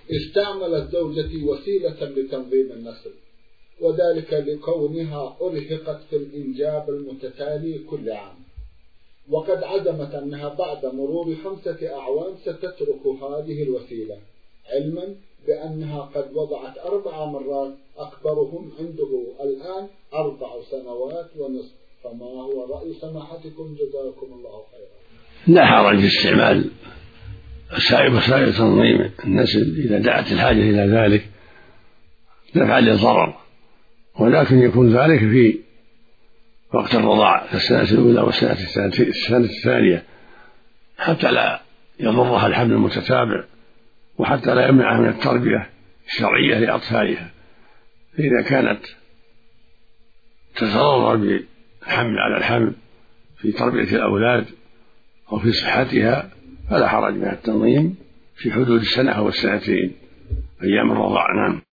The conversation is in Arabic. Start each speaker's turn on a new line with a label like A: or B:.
A: استعملت زوجتي وسيلة لتنظيم النسل، وذلك لكونها أرهقت في الإنجاب المتتالي كل عام، وقد عزمت أنها بعد مرور 5 أعوام ستترك هذه الوسيلة، علما بأنها قد وضعت 4 مرات، أكبرهم عنده الآن 4 سنوات ونصف. فما هو رأي سماحتكم جزاكم الله خيرا؟
B: لا حرج في استعمال وسائل تنظيم النسل إذا دعت الحاجة إلى ذلك دفعا للضرر، ولكن يكون ذلك في وقت الرضاع في السنة الأولى والسنة الثانية حتى لا يضرها الحمل المتتابع، وحتى لا يمنعها من التربية الشرعية لأطفالها. فإذا كانت تتضرر بالحمل على الحمل في تربية الأولاد أو في صحتها فلا حرج من التنظيم في حدود 1 أو 2 أيام الرضاع. نعم.